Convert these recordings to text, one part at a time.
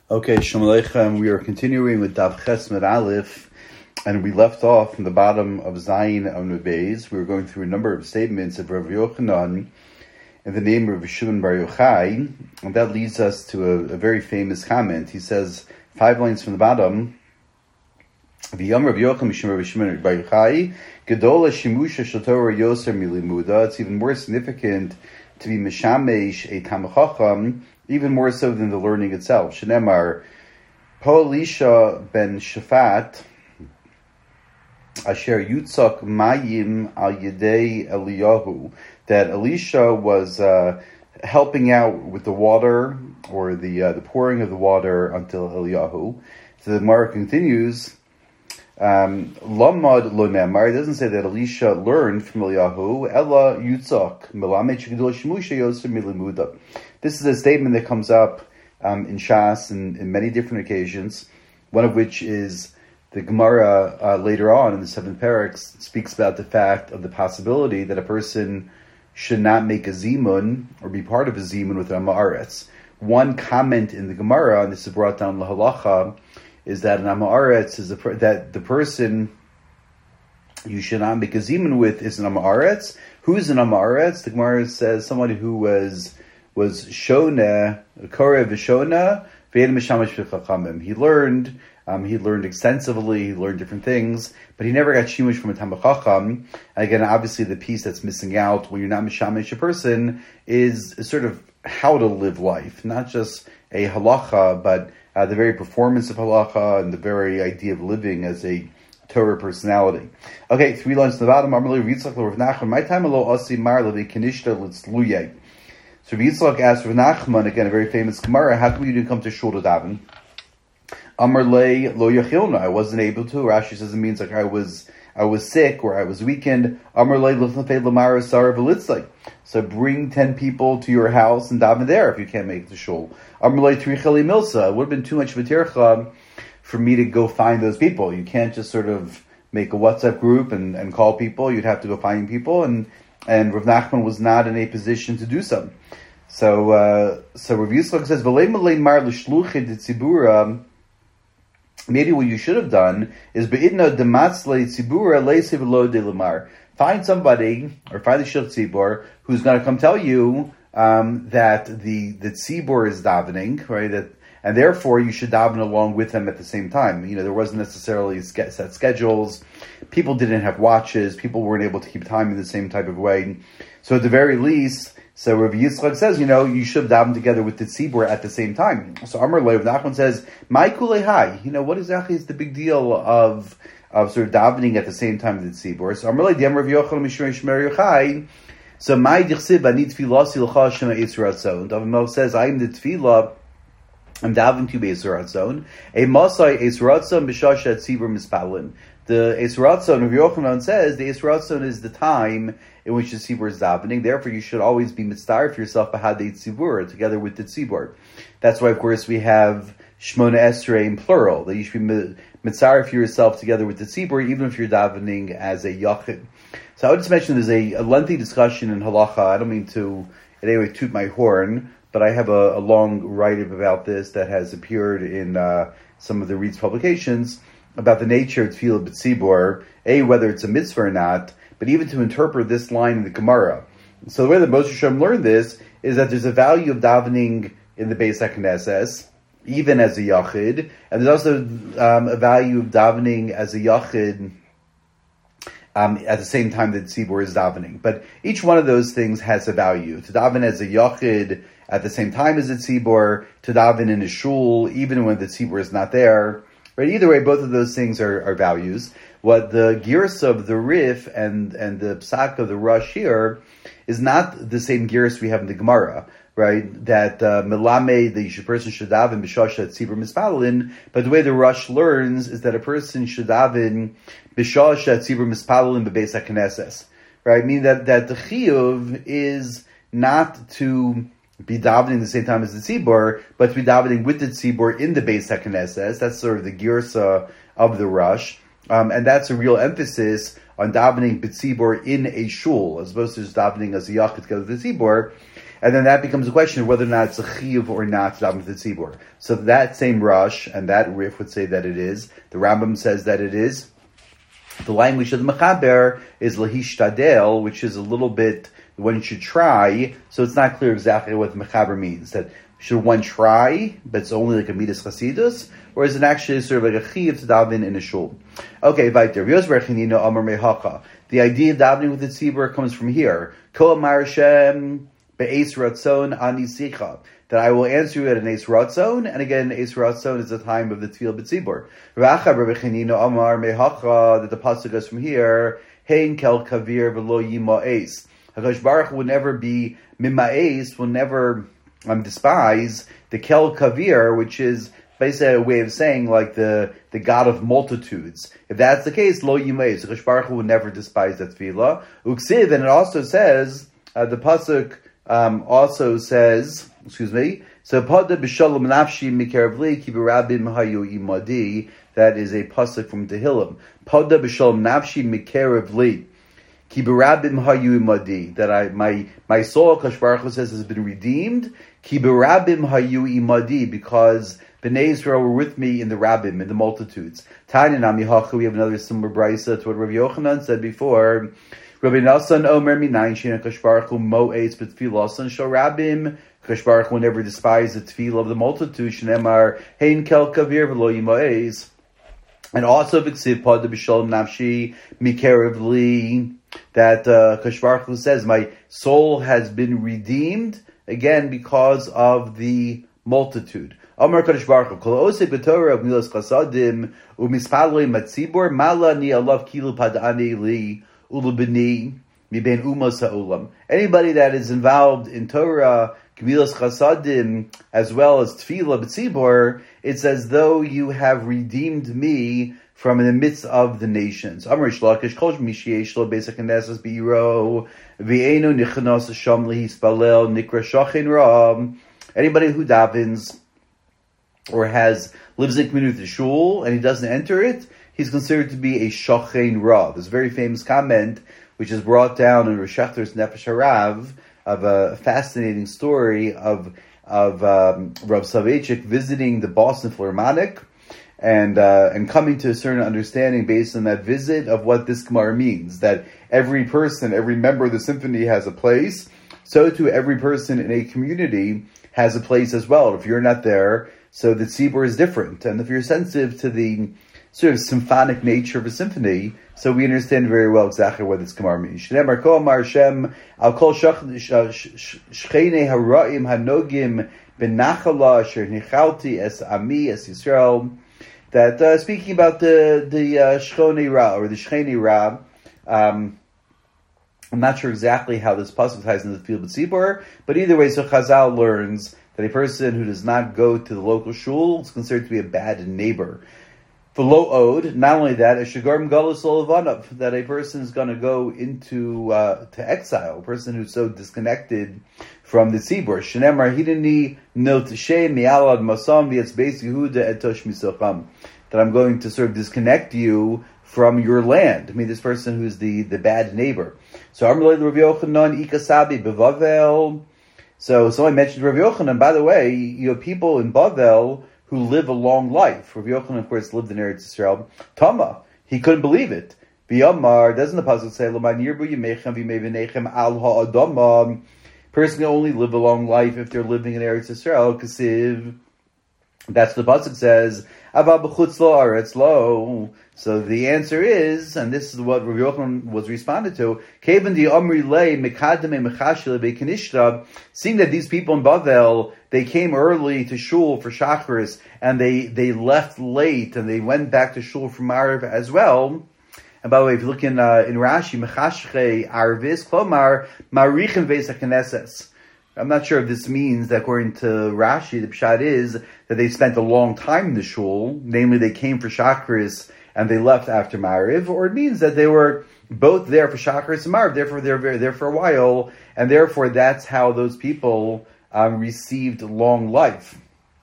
Okay, Shalom Aleichem. We are continuing with Daf Ches Med Aleph, and we left off from the bottom of Zayin Amud Beis. We were going through a number of statements of Rav Yochanan in the name of Shimon Bar Yochai, and that leads us to a very famous comment. He says, 5 lines from the bottom, V'yam Rav Yochanan Shimon Bar Yochai, Gedola Shimusha Shel Torah Yoser Milimuda. It's even more significant to be Mishamesh a Talmid Chacham, even more so than the learning itself. Shenemar, Po Elisha ben Shafat, Asher Yutzak Mayim al Yedei Eliyahu, that Elisha was helping out with the water, or the pouring of the water until Eliyahu. So the Gemara continues, Lamad lo nemar, it doesn't say that Elisha learned from Eliyahu, Ella Yutzak, Melamed Shegedol Shemusha Yoser Milimuda. This is a statement that comes up in Shas in many different occasions, one of which is the Gemara later on in the 7th parak speaks about the fact of the possibility that a person should not make a zimun or be part of a zimun with an Amaretz. One comment in the Gemara, and this is brought down lahalacha, is that an Amaretz is that the person you should not make a zimun with is an Amaretz. Who's an Amaretz? The Gemara says somebody who was Shona, Korev Shona, V'yed Mishamash V'chachamim. He learned extensively, he learned different things, but he never got shimush from a Talmid Chacham. And again, obviously the piece that's missing out when you're not Mishamash a person is sort of how to live life, not just a halacha, but the very performance of halacha and the very idea of living as a Torah personality. Okay, 3 lines to the bottom. Amarle Yitzchak Rav Nachman, my time alo asi mar levi kenishta litzluyeh. So Yitzchak asked Rav Nachman, again a very famous Gemara, how come you didn't come to shul to daven? Amarle lo yachilna, I wasn't able to. Rashi says it means like I was sick or I was weakened. Amarle lufnafei lamara sara v'litzlay. So bring 10 people to your house and daven there if you can't make it to shul. Amarle trichali milsa. It would have been too much of a tircha for me to go find those people. You can't just sort of make a WhatsApp group and call people. You'd have to go find people, and Rav Nachman was not in a position to do so. So Rav Yitzchak says, "V'lei malei mar l'shluchid tzibura." Maybe what you should have done is beidna dematzle tzibura leisiv lo de lamar. Find somebody or find the shul tzibur who's going to come tell you that the tzibur is davening, right? And therefore you should daven along with them at the same time. You know, there wasn't necessarily set schedules. People didn't have watches. People weren't able to keep time in the same type of way. So at the very least, so Rav Yitzchak says, you should daven together with the tzibur at the same time. So Amar Lev Nachman says, "My kulei, what exactly is the big deal of sort of davening at the same time with the tzibur?" So Amar Lev Rav Yochanan Mishmei Shmer Yochai. So my dichsib ani tefillah silcha shema Yisrael zone. David Melch says, "I am the tefillah. I'm davening to Be'ez Ratzon. A Masai Eis Ratzon b'shasha tzibur mispalin." The Eis Ratzon of Yochanan says the Eis Ratzon is the time in which the tzibur is davening. Therefore, you should always be mitzvah for yourself b'hadei tzibur together with the tzibur. That's why, of course, we have Shmona Esrei in plural. That you should be mitzvah for yourself together with the tzibur, even if you're davening as a yachid. So I would just mention there's a lengthy discussion in halacha. I don't mean to in any way toot my horn, but I have a long write-up about this that has appeared in some of the Reed's publications about the nature of tefillah b'tzibur, whether it's a mitzvah or not, but even to interpret this line in the Gemara. So the way that Moshe Shem learned this is that there's a value of davening in the Beis HaKnesses, even as a yachid, and there's also a value of davening as a yachid at the same time that tzibur is davening. But each one of those things has a value. To daven as a yachid at the same time as the tzibur, to daven in a shul, even when the tzibur is not there. Right? Either way, both of those things are values. What the girs of the Rif and the psak of the Rosh here is not the same girs we have in the Gemara, right? That melame, the person should daven b'shasha tzibur mispalin, but the way the Rosh learns is that a person should daven b'shasha tzibur mispalin b'beis HaKnesses, right? Meaning that the chiyuv is not to be davening the same time as the tzibur, but to be davening with the tzibur in the Beis HaKnesses. That's sort of the girsa of the Rosh. And that's a real emphasis on davening b'tzibur in a shul, as opposed to just davening as a yachid together with the tzibur. And then that becomes a question of whether or not it's a chiyuv or not to daven with the tzibur. So that same Rosh and that Rif would say that it is. The Rambam says that it is. The language of the Mechaber is lahishtadel, which is a little bit, one should try, so it's not clear exactly what the Mechaber means. That should one try, but it's only like a midas chasidus, or is it actually sort of like a chiyuv to daven in a shul? Okay, weiter. The idea of davening with the tzibur comes from here. Ko amar Hashem be'es ratzon ani sicha. That I will answer you at an Eis Ratzon, and again, Eis Ratzon is the time of the Tefillah B'tzibur. Racha Rabbi Chanina Amar Mehacha, that the pasuk goes from here, Hein kel kavir v'lo yima Eis. HaKadosh Baruch Hu will never be mima Eis, will never despise the kel kavir, which is basically a way of saying like the God of multitudes. If that's the case, lo yima Eis, HaKadosh Baruch Hu will never despise that Tefillah. Uksiv, and it also says, the pasuk also says, so Pada b'shalom nafshi mikerav li ki b'rabim hayu imadi. That is a pasuk from Tehillim. Pada b'shalom nafshi mikerav li ki b'rabim hayu imadi. That my soul, Kadosh Baruch Hu says, has been redeemed. Ki b'rabim hayu imadi, because Bnei Israel were with me in the rabbim, in the multitudes. Tanya nami hachu. We have another similar brisa to what Rabbi Yochanan said before. Rabbi Nassan Omer minayin shein Kadosh Baruch Hu mo'etz b'tfilasan shel rabbim. Kadosh Baruch Hu will never despise the tefillah of the multitude. Shneimar hein kel kavir v'lo yima'ez. And also b'ksiv pada b'shalom nafshi mikerev li, that Kadosh Baruch Hu says, my soul has been redeemed, again because of the multitude. Amar Kadosh Baruch Hu kol osek b'torah of milos chasadim u'mispaloi matzibor mala ni alav kilu padani li ulubini miben umos ha'olam. Anybody that is involved in Torah, Gemilas Chasadim, as well as Tefillah B'tzibor, it's as though you have redeemed me from in the midst of the nations. Amar Shlakish Kol Mishiesh Lo Beis HaKnesses B'Yiro V'Einu Nichanos Sham Lehispalel Nikra Shachin Ra. Anybody who davens or lives in community with the shul and he doesn't enter it, he's considered to be a Shachin Ra. There's a very famous comment which is brought down in Rosh Hashem's Nefesh Harav, of a fascinating story of Rav Soloveitchik visiting the Boston Philharmonic and coming to a certain understanding based on that visit of what this Gemara means, that every person, every member of the symphony has a place, so too every person in a community has a place as well. If you're not there, so the tzibur is different, and if you're sensitive to the sort of symphonic nature of a symphony, so we understand very well exactly what this Gemara means. Shneimar Ko Amar Hashem Al Kol Shchenei Hara'im Hanogim Benachala Asher Nichalti Es Ami Es Yisrael. That speaking about the Shchonei Ra or the Shchenei Ra, I'm not sure exactly how this pasuk ties into the field of tzibur, but either way, so Chazal learns that a person who does not go to the local shul is considered to be a bad neighbor. For lo od, not only that, a shagarm galus olavanav, that a person is going to go into to exile, a person who's so disconnected from the tzibur. Shenemar hideni niltashe mi'alad masam v'etz beis Yehuda etosh misocham, that I'm going to sort of disconnect you from your land. I mean, this person who's the bad neighbor. So Amrulay Rav Yochanan ikasabi bevavel. So someone mentioned Rav Yochanan. By the way, you have people in Bavel who live a long life. Rav Yochanan, of course, lived in Eretz Yisrael. Tama, he couldn't believe it. B'yamar, doesn't the pasuk say, L'man yirbu yimechem v'yimei al ha'adama? Person can only live a long life if they're living in Eretz Yisrael. Kasiv, that's what the pasuk says. Ava b'chutz la'aretz lo. So the answer is, and this is what Rav Yochanan was responded to, Kevan di amri lei mekademe mechashile be'kanishta, seeing that these people in Bavel, they came early to shul for Shacharis, and they left late, and they went back to shul for Ma'ariv as well. And by the way, if you look in Rashi, mechashche arvis klomar marichin veis haKnesses. I'm not sure if this means that according to Rashi, the pshat is that they spent a long time in the shul, namely they came for Shacharis and they left after Ma'ariv, or it means that they were both there for Shacharis and Ma'ariv, therefore they're there for a while, and therefore that's how those people received long life.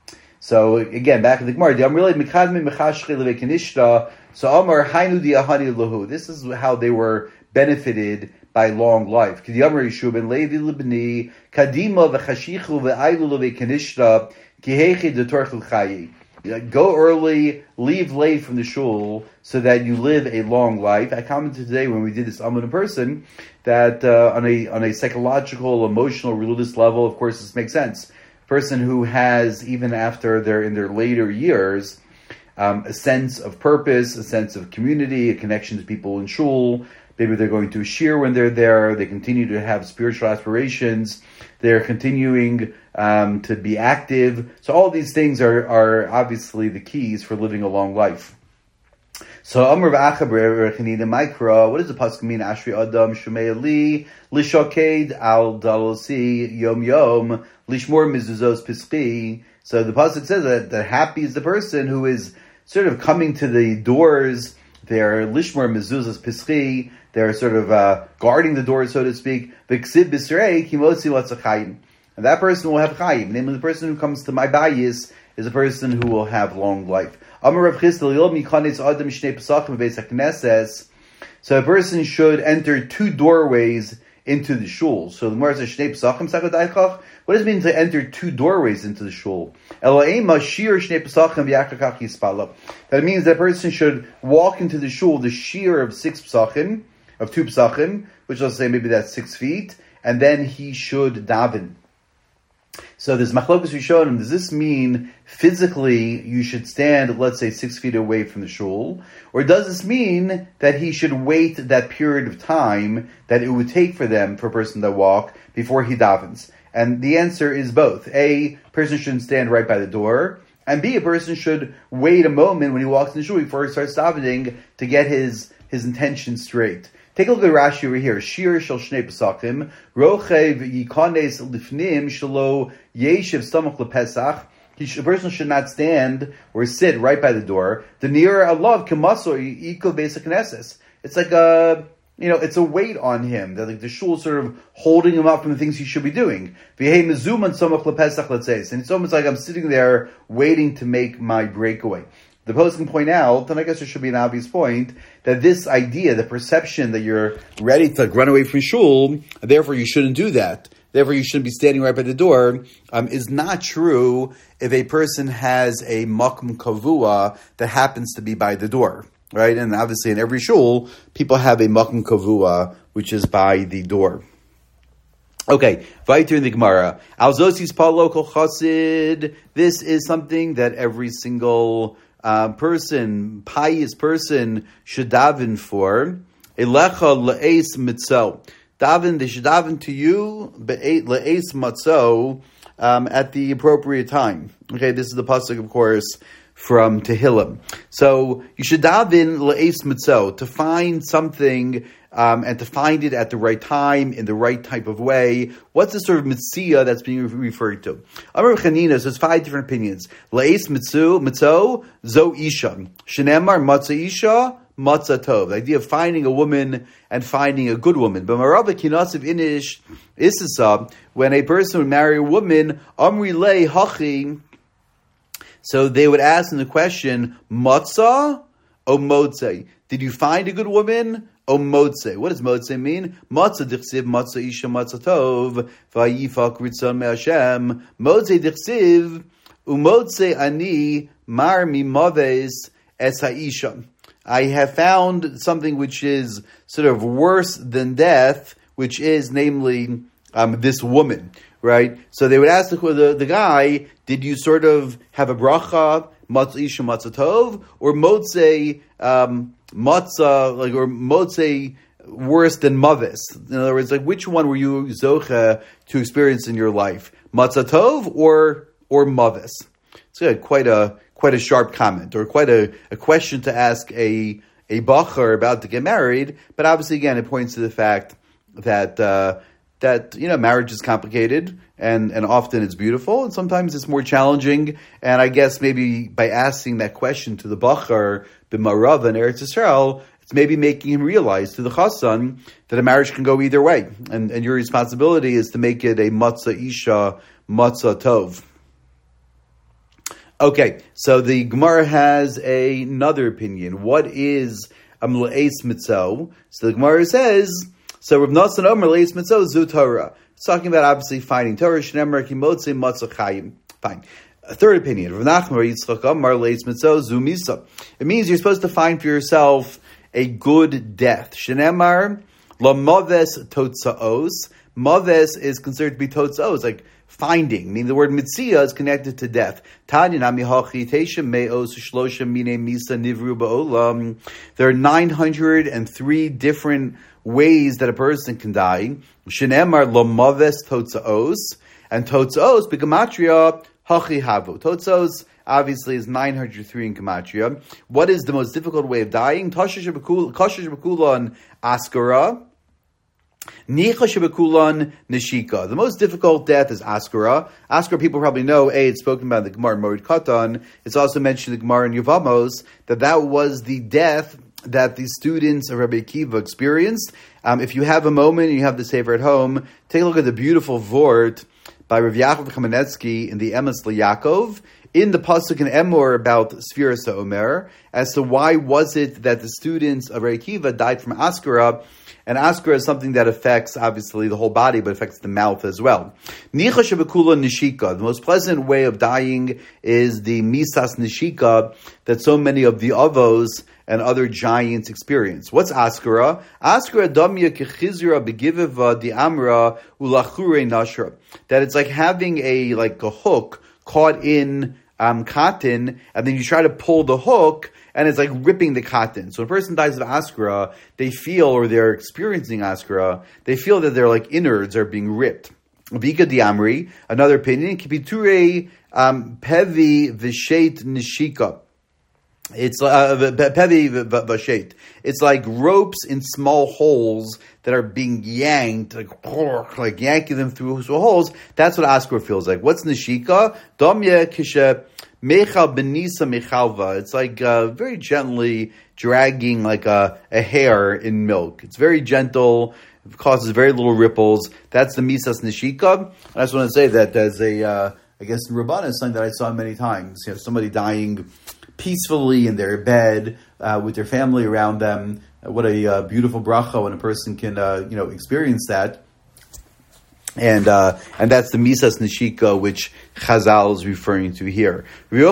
So again, back in the Gemara, so Amar Hainu di Ahani Lahu. This is how they were benefited by long life. Go early, leave late from the shul, so that you live a long life. I commented today when we did this Amud in person that on a psychological, emotional, religious level, of course, this makes sense. A person who has, even after they're in their later years, a sense of purpose, a sense of community, a connection to people in shul. Maybe they're going to a shir when they're there. They continue to have spiritual aspirations. They're continuing to be active. So all these things are obviously the keys for living a long life. So Amr v'achaber rechanina Mikra. What does the pasuk mean? Ashri Adam Shumei Li Lishoked Al Dalosi Yom Yom Lishmor Mizuzos Pischi. So the pasuk says that happy is the person who is sort of coming to the doors. They're Lishmor Mizuzos Pischi. They're sort of guarding the doors, so to speak. V'ksiv Bisrei Kimosi Latzachayim. And that person will have chayim. Namely, the person who comes to my bayis is a person who will have long life. So a person should enter two doorways into the shul. So the Gemara says, Shnei Pesachim Sakot Eichach. What does it mean to enter two doorways into the shul? That means that a person should walk into the shul, the shear of 6 pesachim, of 2 pesachim, which let's say maybe that's 6 feet, and then he should daven. So this machlokas Rishonim, does this mean physically you should stand, let's say, 6 feet away from the shul? Or does this mean that he should wait that period of time that it would take for a person to walk before he davens? And the answer is both. A person shouldn't stand right by the door, and B, a person should wait a moment when he walks in the shul before he starts davening to get his intention straight. Take a look at Rashi over here. Shir shel shnei pesachim, rochev yikanes lifnim shelo yeshiv stamach lepesach. A person should not stand or sit right by the door. The nearer alav kemaso yikol beis hakneses. It's like it's a weight on him that like the shul is sort of holding him up from the things he should be doing. V'hei mezuman stamach lepesach, let's say, and it's almost like I'm sitting there waiting to make my breakaway. The post can point out, and I guess there should be an obvious point, that this idea, the perception that you're ready to run away from shul, therefore you shouldn't do that, therefore you shouldn't be standing right by the door, is not true if a person has a makom kavua that happens to be by the door, right? And obviously in every shul, people have a makom kavua, which is by the door. Okay, weiter in the Gemara. Alzosis pa local chassid. This is something that every single pious person should daven for. Elecha le'es mitzo. They should daven to you le'es matzo at the appropriate time. Okay, this is the pasuk, of course, from Tehillim. So you should daven le'es mitzo, to find something and to find it at the right time, in the right type of way. What's the sort of mitzvah that's being referred to? Amar Chanina, so there's 5 different opinions. Le'es mitzo, zo isha. Shenemar matzah isha, matzah tov. The idea of finding a woman and finding a good woman. But marava kinasiv inish isisa, when a person would marry a woman, amri le hachi, so they would ask them the question, matzah o motzeh? Did you find a good woman? O motzeh. What does motzeh mean? Matzah dichsiv, matzah isha, matzah tov, vayifak ritzon me'Hashem. Motzeh dichsiv, umotzeh ani mar mimaves es ha'isha. I have found something which is sort of worse than death, which is namely this woman, right? So they would ask the guy, did you sort of have a bracha, matzah isha, matzah tov, or motzeh matzah, or motzeh worse than mavis? In other words, like which one were you zocha to experience in your life, matzah tov or mavis? It's quite a sharp comment, or quite a question to ask a bachar about to get married. But obviously, again, it points to the fact that marriage is complicated, and often it's beautiful, and sometimes it's more challenging. And I guess maybe by asking that question to the bachar b'marav in Eretz Yisrael, it's maybe making him realize to the chassan that a marriage can go either way, and your responsibility is to make it a matzah isha, matzah tov. Okay, so the Gemara has another opinion. What is Le'es mitzo. So the Gemara says, so Rav Nosson Omer Le'es mitzo zu Torah. It's talking about obviously finding Torah. Shnemer kimotze matzah chayim. Fine. A third opinion. Rav Nachman Yitzchak Omer Le'es mitzo zu misa. It means you're supposed to find for yourself a good death. Shnemer lamaves totzaos. Maves is considered to be totzaos, like finding. Meaning the word mitzia is connected to death. There are 903 different ways that a person can die. Shenemar lamaves totzaos, and totzaos b'gematria hachi havu. Totzaos obviously is 903 in gematria. What is the most difficult way of dying? Kasher shebekulan askara. Nicha shebekulan neshika. The most difficult death is askara. Askara, people probably know. It's spoken about in the Gemara in Moed Katan. It's also mentioned in the Gemara in Yevamos that was the death that the students of Rabbi Akiva experienced. If you have a moment and you have the Sefer at home, take a look at the beautiful Vort by Rav Yaakov Kamenetsky in the Emes LeYaakov, in the Pasuk in Emor about Sfiras HaOmer, as to why was it that the students of Rabbi Akiva died from Askara. And askara is something that affects, obviously, the whole body, but affects the mouth as well. Nicha shebekula nishika. The most pleasant way of dying is the misas nishika that so many of the avos and other giants experience. What's askara? Askara damya kechizra begiviva di amra ulachure nashra. That it's like having a hook caught in cotton, and then you try to pull the hook, and it's like ripping the cotton. So when a person dies of askara, they feel, or they're experiencing askara, they feel that their innards are being ripped. Vika diamri, another opinion, kipiture pevi vishet nishika. It's pevi vashet. It's like ropes in small holes that are being yanked, like yanking them through holes. That's what askara feels like. What's nishika? Domya kisha mechal benisa mechalva. It's like very gently dragging like a hair in milk. It's very gentle. It causes very little ripples. That's the misas nishika. I just want to say that as I guess in Rabbana, is something that I saw many times. You have somebody dying peacefully in their bed with their family around them. What a beautiful bracha when a person can experience that. And that's the misas nishika which Chazal is referring to here.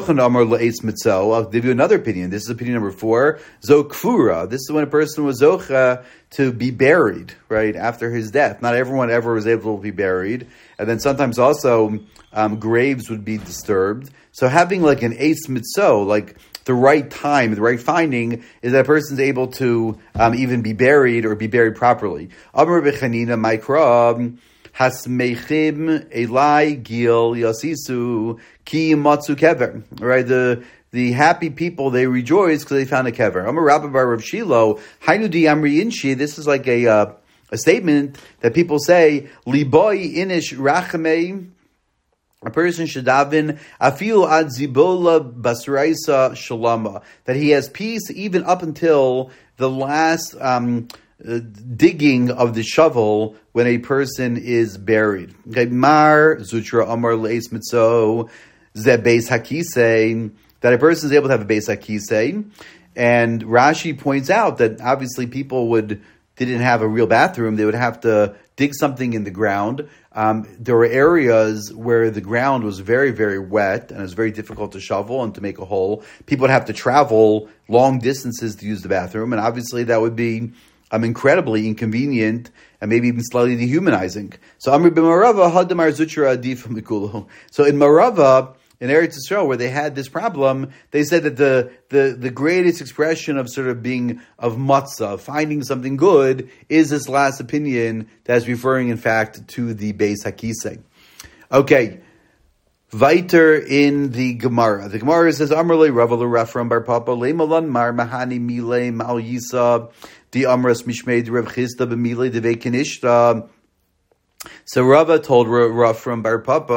I'll give you another opinion. This is opinion number 4. Zokfura. This is when a person was zocha to be buried, right, after his death. Not everyone ever was able to be buried. And then sometimes also graves would be disturbed. So having like an eis mitzo, like the right time, the right finding, is that a person's able to even be buried or be buried properly. Amar b'chanina maikra hasmechim elai gil yasisu ki matzu kever. Right, the happy people, they rejoice because they found a kever. Amar Rabba bar Rav Shilo hainu di amri inshi. This is like a statement that people say liboi inish rachamei. A person should daven afil ad zibola basraisa shalama, that he has peace even up until the last digging of the shovel when a person is buried. Okay, Mar Zutra Amar Leis Mitzo Ze Beis Hakise, that a person is able to have a Beis Hakise, and Rashi points out that obviously people didn't have a real bathroom; they would have to dig something in the ground. There were areas where the ground was very, very wet and it was very difficult to shovel and to make a hole. People would have to travel long distances to use the bathroom, and obviously that would be incredibly inconvenient and maybe even slightly dehumanizing. So Amri b'Marava hadamar zutra adif mikulu. So in Marava, in Eretz Yisrael, where they had this problem, they said that the greatest expression of sort of being of matzah, finding something good, is this last opinion that's referring, in fact, to the Beis Hakisei. Okay, weiter in the Gemara. The Gemara says, Amrle Ravalu Rafram Bar Papa Leimalan Mar Mahani Mile Mal Yisa Di Amras Mishmei Rav Chisda B'Mile Devei Kinishta. So Rava told Rav from Bar Papa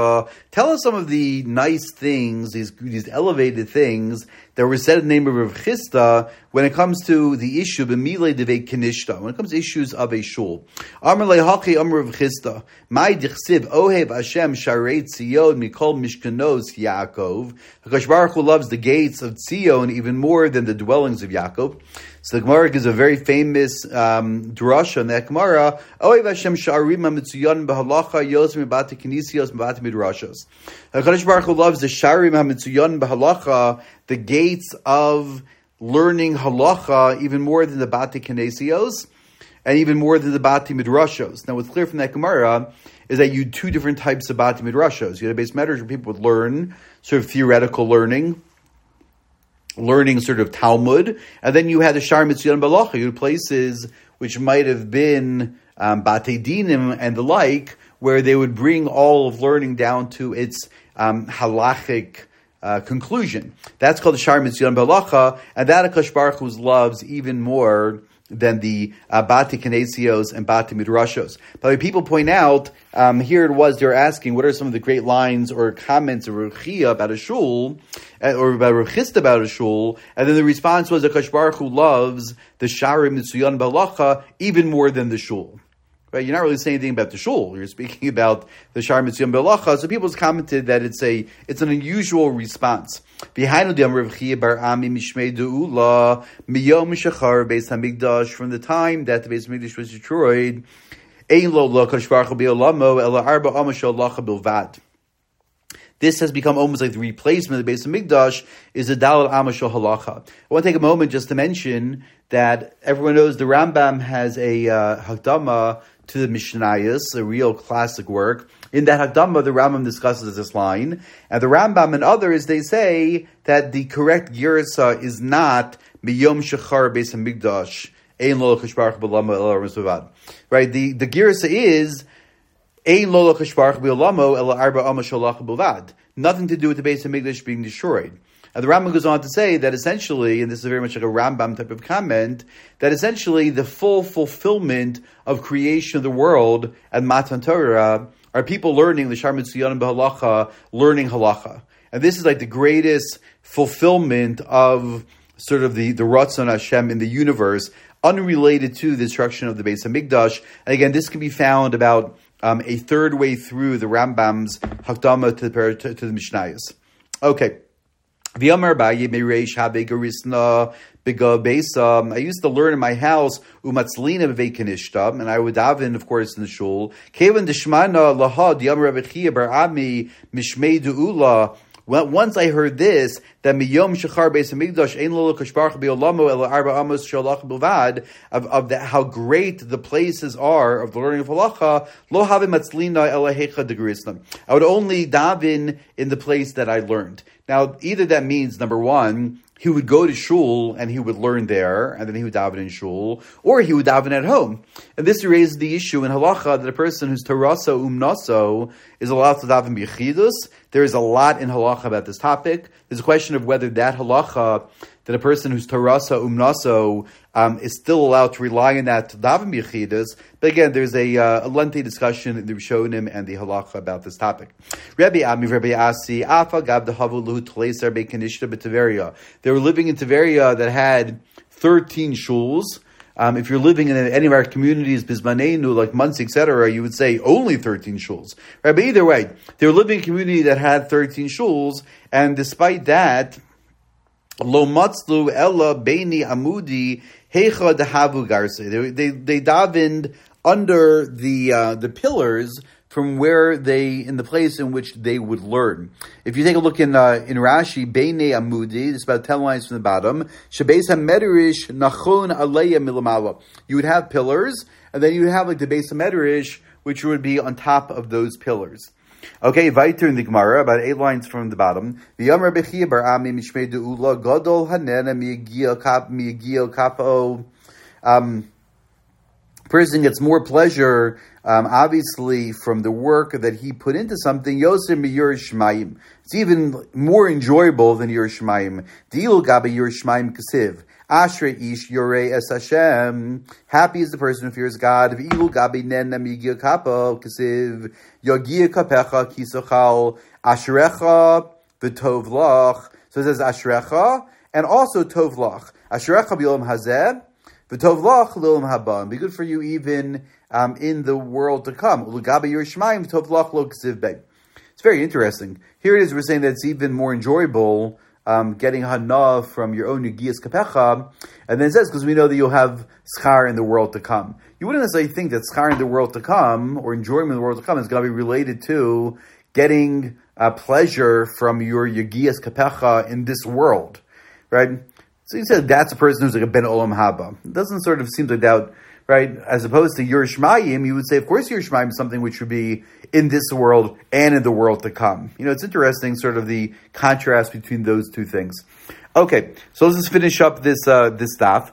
Tell us some of the nice things, these elevated things that were said in the name of Rav Chisda when it comes to the issue of B'milei Devei Kenishta, when it comes to issues of a shul. Amar le'haki Amar Rav Chisda, Mai dichsiv ohev Hashem sharei Tzion mikol mishkanos Yaakov. HaKadosh Baruch Hu loves the gates of Tzion even more than the dwellings of Yaakov. So the Gemara gives a very famous drasha in that Gemara. Ohev Hashem sharim hamitzuyon b'halacha yos mibati kinisios mibati midrashos. HaKadosh Baruch Hu loves the sharim hamitzuyon b'halacha, the gates of learning halacha, even more than the bati kinesios, and even more than the bati midrashos. Now, what's clear from that Gemara is that you had two different types of bati midrashos. You had a base medrash where people would learn sort of theoretical learning sort of Talmud, and then you had the Shar Mitzion Balacha, you had places which might have been Batei Dinim and the like, where they would bring all of learning down to its halachic conclusion. That's called the Shar Mitzion Balacha, and that HaKadosh Baruch Hu loves even more than the Bati Kinesios and Bati Midrashos. But when people point out, here it was, they're asking, what are some of the great lines or comments of Rav Chia about a shul, or about Rav Chisda about a shul, and then the response was that HaKadosh Baruch Hu loves the Sharim Mitzuyan Balacha even more than the shul. Right? You're not really saying anything about the shul. You're speaking about the Shar Mitzvah Belacha. So people have commented that it's an unusual response. From the time that the Beis Hamikdash was destroyed, this has become almost like the replacement of the Beis Hamikdash is a Daled Amashal Halacha. I want to take a moment just to mention that everyone knows the Rambam has a Hakdama to the Mishnayos, a real classic work. In that Hakdama, the Rambam discusses this line, and the Rambam and others, they say that the correct Girsa is not Miyom Shechar Beis Hamikdash, Ein Lo L'Kadosh Baruch Hu B'Olamo Ela Arba. Right? The Girsa is Ein Lo L'Kadosh Baruch Hu B'Olamo Ela Arba Amashal Bilvad. Nothing to do with the Beis Hamikdash being destroyed. And the Rambam goes on to say that essentially, and this is very much like a Rambam type of comment, that essentially the full fulfillment of creation of the world at Matan Torah are people learning the Shar Mitzion B'Halacha, learning halacha. And this is like the greatest fulfillment of sort of the Ratzon Hashem in the universe, unrelated to the destruction of the Beis Hamikdash. And again, this can be found about a third way through the Rambam's Hakdama to the Mishnayos. Okay. I used to learn in my house, and I would daven, of course, in the shul. Well, once I heard this, that miyom shechar beis hamikdash ein lo l'kadosh baruch hu b'olamo ela arba amos shalach bilvad, of how great the places are of the learning of halacha, lo have matzlina ela hecha degrisna. I would only daven in the place that I learned. Now, either that means, number one, he would go to shul and he would learn there, and then he would daven in shul, or he would daven at home. And this raises the issue in halacha that a person who's tarasa umnaso is allowed to daven b'yechidus. There is a lot in halacha about this topic. There's a question of whether that halacha, that a person who's tarasa umnaso is still allowed to rely on that to daven b'yechidus. But again, there's a lengthy discussion in the Rishonim and the halacha about this topic. Rabbi Asi, Afa Gab Dehavu Luhu Tleser Bekanishta B'Tiveria. They were living in Tiveria that had 13 shuls. If you're living in any of our communities, Bizmanenu, like Muncie, etc., you would say only 13 shuls. Right? But either way, they were living in a community that had 13 shuls, and despite that, Lo Matzlu Ella Beini Amudi Hecha Dehavu Garse. They davened under the pillars from where in the place in which they would learn. If you take a look in Rashi, Beinei Amudi, it's about 10 lines from the bottom, Shebeis HaMedrish Nachon Aleya Milamala. You would have pillars, and then you would have like the Beis HaMedrish, which would be on top of those pillars. Okay, weiter in the Gemara, about 8 lines from the bottom. V'yam Rabbi Chia bar Ami mishmei de'ula gadol hanena miyagil kapo. Person gets more pleasure, obviously, from the work that he put into something. Yoser miyur shmayim. It's even more enjoyable than Yer Shmayim. Deal gabe Yer Shmayim kasiv. Ashrei ish yorei es Hashem. Happy is the person who fears God. V'ilu gabe nen namigil kapo kasiv. Yogia kapecha kisochal Asherecha v'tov lach. So it says Asherecha and also tov lach. Asherecha b'olam hazeh v'tov lach l'olam haba. And be good for you even in the world to come. U'legabe Yerushalayim v'tov lach lo k'siv bey. It's very interesting. Here it is, we're saying that it's even more enjoyable getting hana from your own Negias Kapecha. And then it says, because we know that you'll have schar in the world to come. You wouldn't necessarily think that schar in the world to come, or enjoyment in the world to come, is going to be related to getting pleasure from your Negias Kapecha in this world, right? So you said that's a person who's like a Ben Olam Haba. It doesn't sort of seem like that, right? As opposed to Yerushalayim, you would say, of course, Yerushalayim is something which would be in this world and in the world to come. You know, it's interesting, sort of the contrast between those two things. Okay, so let's just finish up this stuff.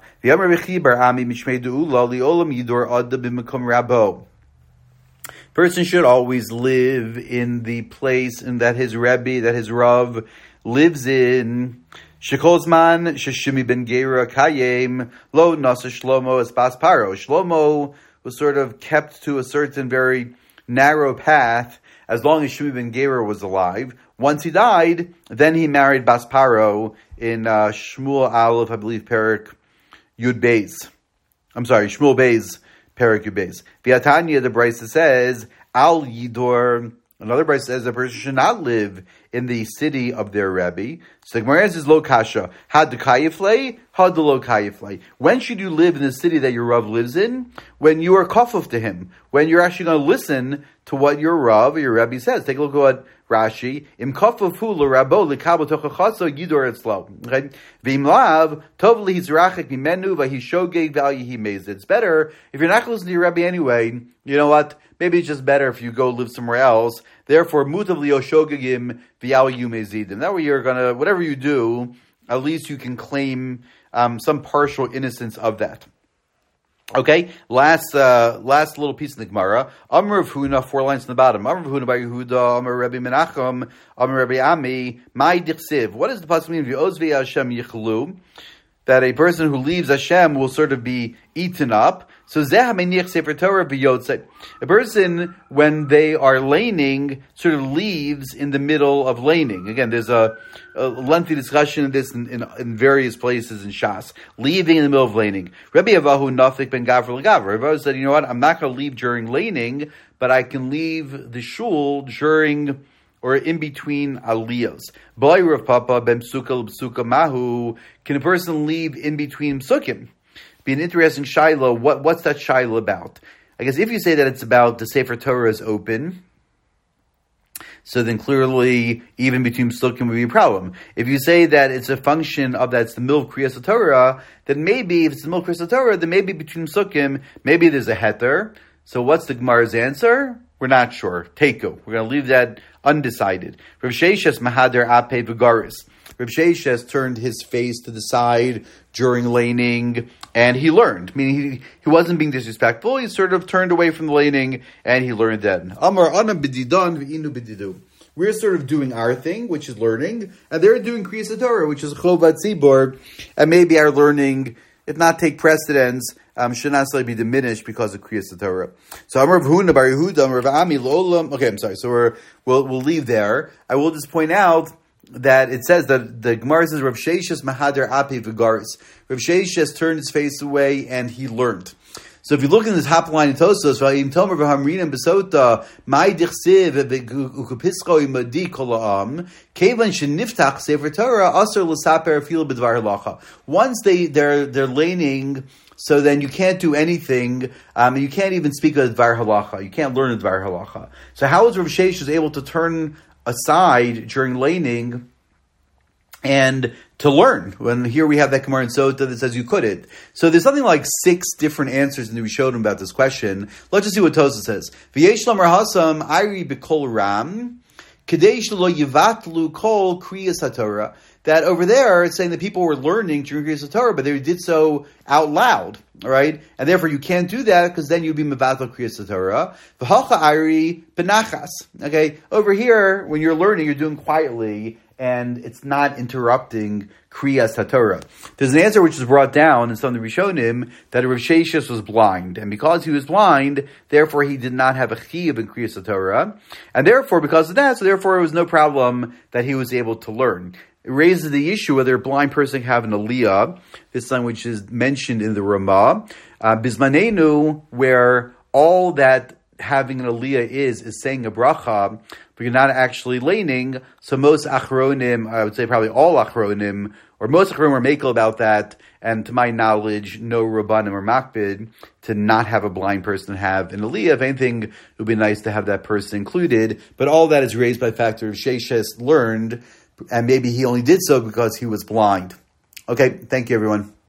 Person should always live in the place in that his Rebbe, that his Rav lives in. Shekolzman Sheshimi ben Gera Kayem Lo Nasa Shlomo es Bas Paro. Shlomo was sort of kept to a certain very narrow path as long as Shimi ben Gera was alive. Once he died, then he married Bas Paro in Shmuel Aleph, I believe, Perik Yud Beis. I'm sorry, Shmuel Beis, Perik Yud Beis. V'atanya, the Brisa says, Al Yidor. Another Brisa says a person should not live in the city of their Rebbe. So the Gemara says, Lo kasha. Had the kayiflei, had the lo kayiflei. When should you live in the city that your Rav lives in? When you are kafuf to him. When you're actually going to listen to what your Rav or your Rebbe says. Take a look at what Rashi. Im kafufu l'rabo l'kabo tochachaso yidor etzlo. Okay? V'im lav, tov lihizrachik mimenu v'hishogeg v'al mezid. It's better, if you're not going to listen to your Rebbe anyway, you know what? Maybe it's just better if you go live somewhere else. Therefore, mutav liyoshogegim v'al yumezidim. That way you're gonna, whatever you do, at least you can claim some partial innocence of that. Okay, last little piece in the Gemara. Amar Rav Huna, 4 lines in the bottom. Amar Rav Huna bar Yehuda, Amar Rabbi Menachem, Amar Rabbi Ami, Mai Dichsiv. What does the pasuk mean? V'ozvi Hashem yichlu. That a person who leaves Hashem will sort of be eaten up. So a person, when they are laning, sort of leaves in the middle of laning. Again, there's a lengthy discussion of this in various places in Shas. Leaving in the middle of laning. Rabbi Avahu Nafik ben Gavra L'Gavra. Rabbi Avahu said, you know what, I'm not going to leave during laning, but I can leave the shul during or in between aliyos. Boy Rav Papa ben Psuka l'Psuka Mahu. Can a person leave in between psukim? Be an interesting shaila. What's that shaila about? I guess if you say that it's about the Sefer Torah is open, so then clearly even between psukim would be a problem. If you say that it's a function of that it's the middle of Kriyas Torah, then maybe if it's the middle of Kriyas Torah, then maybe between psukim, maybe there's a heter. So what's the Gemara's answer? We're not sure. Teiko. We're going to leave that undecided. Rav Sheishes Mahader Ape V'Garis. Rav Sheishes turned his face to the side during laning, and he learned. Meaning he wasn't being disrespectful. He sort of turned away from the laning, and he learned then. Amar ana b'didan v'inu b'didu. We're sort of doing our thing, which is learning, and they're doing Kriyas Torah, which is Chovat Tzibor, and maybe our learning, if not take precedence, should not necessarily be diminished because of Kriyas Torah. So Amar Rav Huna bar Yehuda, Amar Rav Ami L'Olam. Okay, I'm sorry. So we'll leave there. I will just point out that it says that the Gemara says Rav Sheishes Mahader Ape V'Garis. Rav Sheishes turned his face away and he learned. So if you look in this top line in Tosos, Vayim Tomer V'Hamrinim Besota Mai Dichsiv V'Ukupisko Imadi Kol Ha'am Kevan Sheniftach Sefer Torah Aser L'Saper Afil B'Dvar Halacha. Once they're laning, so then you can't do anything. You can't even speak of Dvar Halacha. You can't learn Dvar Halacha. So how is Rav Sheishes able to turn aside during laning and to learn, when here we have that Gemara in Sota that says you couldn't? So there's something like 6 different answers that we showed him about this question. Let's just see what Tosa says. V'yesh lamar hasam ayri b'kol ram kadesh lo yivatlu kol kriyas haTorah. That over there it's saying that people were learning during Kriyas Torah, but they did so out loud, right? And therefore you can't do that because then you'd be mevatel Kriyas Torah. V'hacha ayri benachas. Okay, over here when you're learning, you're doing quietly, and it's not interrupting Kriyas HaTorah. There's an answer which is brought down in some of the Rishonim that Rav Sheshes was blind, and because he was blind, therefore he did not have a chiyuv in Kriyas HaTorah, and therefore, because of that, it was no problem that he was able to learn. It raises the issue whether a blind person can have an aliyah, this language is mentioned in the Ramah, Bismanenu, where all that having an aliyah is saying a bracha, but you're not actually laning. So most achronim, I would say probably all achronim, or most achronim are makel about that, and to my knowledge, no rabbanim or makbid to not have a blind person have an aliyah. If anything, it would be nice to have that person included, but all that is raised by the fact that Sheshes learned, and maybe he only did so because he was blind. Okay, thank you everyone.